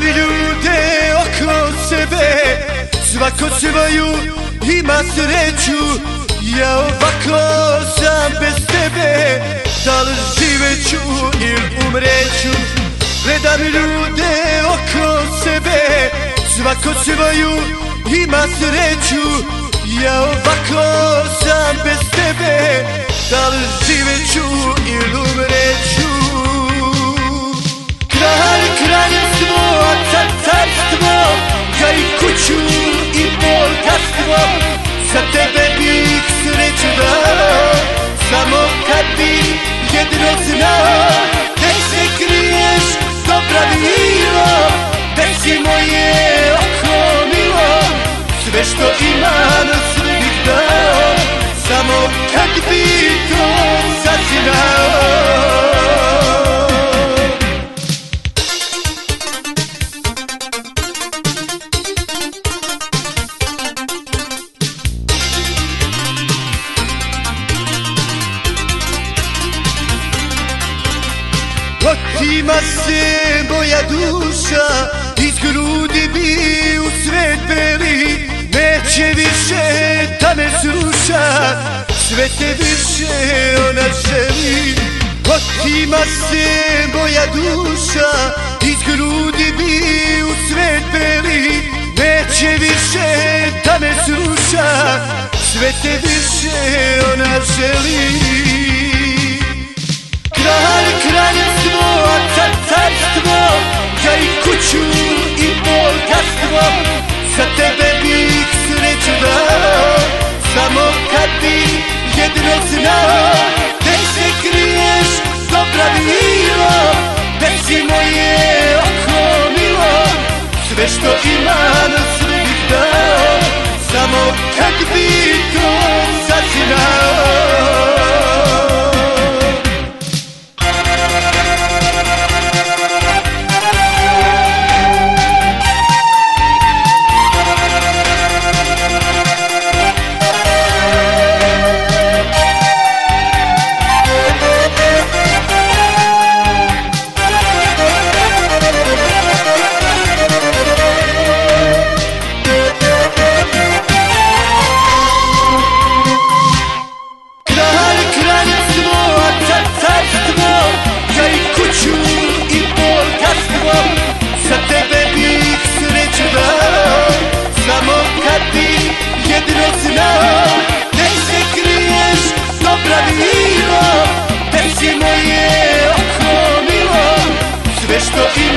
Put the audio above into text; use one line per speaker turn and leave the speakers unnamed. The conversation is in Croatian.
mi ljude oko sebe, svako svoju ima sreću. Ja ovako sam bez tebe, da li živeću ili umreću. Gledam ljude oko sebe, svako svoju ima sreću. Ja ovako sam bez tebe, da li živeću ili umreću. Kralj, kraljevstvo, a car, carstvo, ja i kuću i bogatstvo. Za tebe bih sreću dao, samo kad bih jedino znao. Gde se kriješ, dobra milo, gde si moje oko milo. Sve što imam, sve bih dao, samo kad bih to saznao. Otima se moja duša, iz grudi mi u svet beli. Neće više da me sluša, sve te više ona želi. Otima se moja duša, iz grudi mi u svet beli. Neće više da me sluša, sve te više ona želi. Kralj, kraljevstvo, a car, carstvo, ja i kuću i bogatstvo. Za tebe bih sreću dao, samo kad bih jedino znao. Gde se kriješ, dobra milo, gde si moje oko milo. Sve što imam, sve bih dao, samo kad bih to saznao. Za tebe bih sreću dao, samo kad bih jedino znao. Gde se kriješ, dobra milo, gde si moje oko milo. Sve što imam,